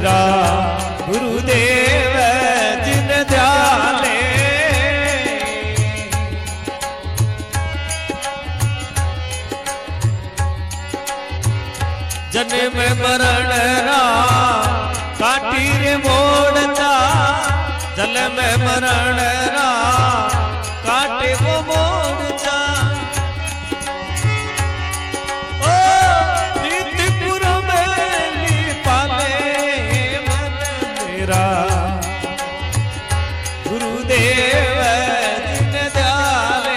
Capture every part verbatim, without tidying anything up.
मेरा गुरुदेव जिन ध्याले। जन्म मरण रा काटी रे मोड़ता, जन्म मरण रा काटे वो मोड़ता। ओ प्रीतिपुर में पाले मन मेरा गुरुदेव जिन दयाले।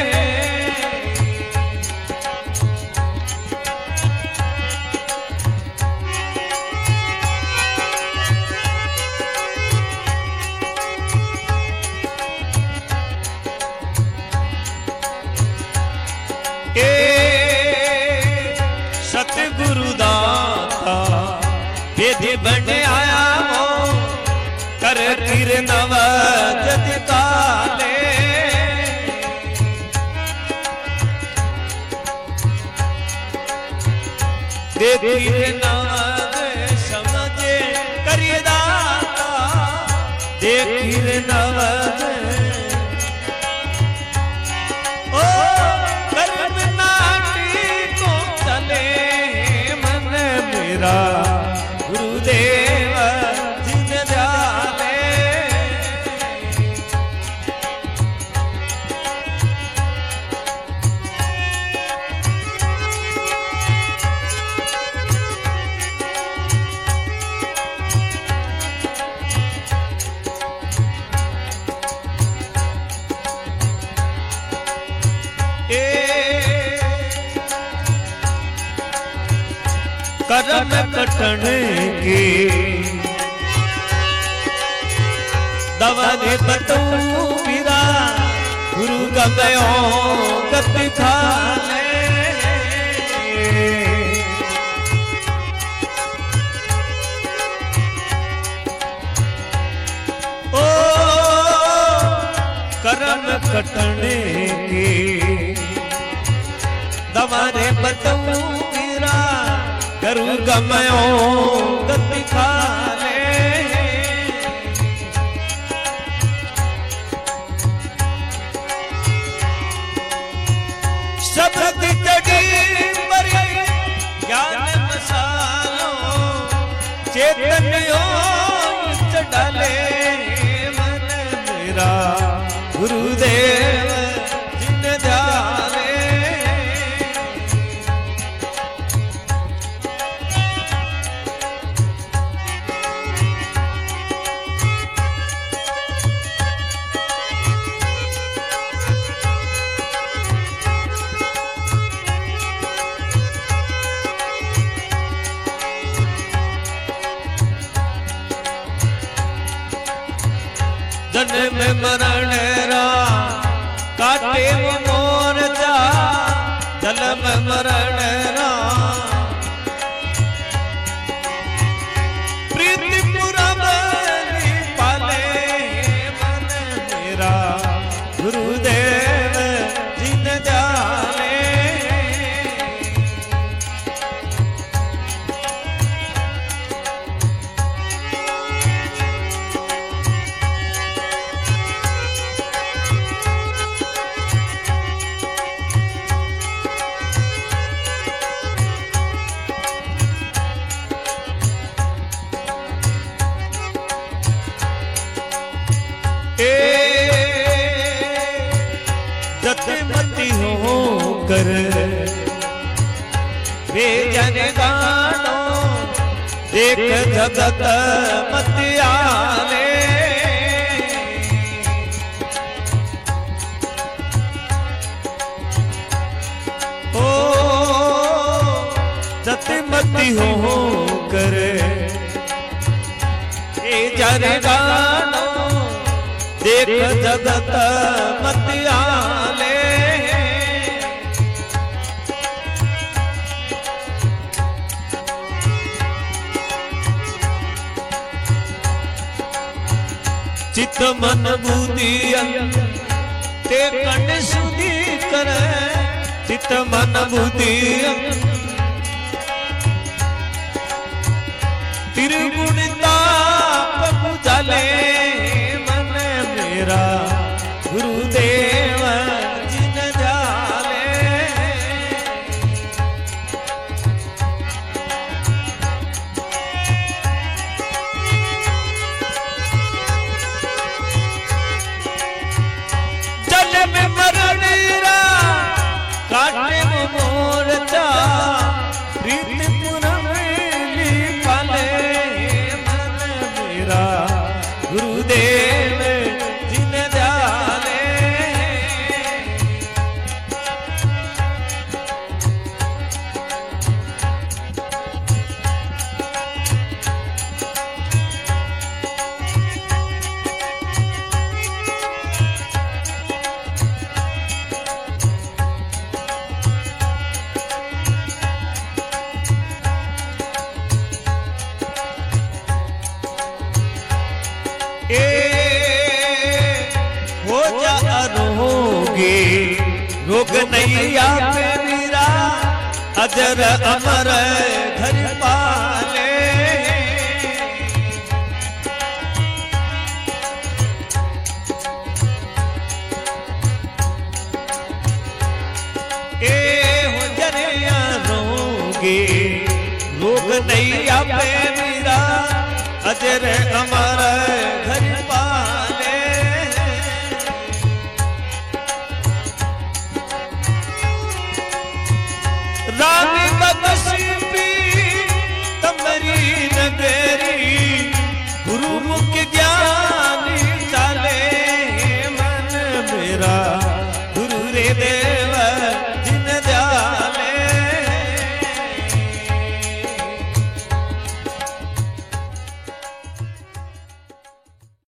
सतगुरु दाता विधि बन आया हो, कर किर नव जत काले। देखिर नव समझे करिए दाता, देखिर नव गुरुदेव जिन दयाले। करम कटन की दवा दे बतू पीरा, गुरु गयो गति खाले। ओ करम कटन की दवा दे बतू पीरा, करू गमयो गति खाले। शब्द जड़ी मरी ज्ञान मसालो, चेतन्यो डाले मन मेरा गुरुदेव जिन दयाले। जन्म मरण रा काटे वो मोरचा, जन्म मरण रा प्रीतिपुर में पाले मन मेरा गुरुदेव जिन दयाले। जतमती हो कर वे जन गानो, देख जगत मतियाले। ओ जतमती हो कर वे जन गानो, देख जगत मतियाले। चित मन बुद्धि ते कण सुधी करे, चित मन बुद्धि त्रिगुण रोगी रोग नहीं आपे मीरा अजर अमर घर पाले ए हो जरिया रोगी रोग नहीं आपे मीरा अजर अमर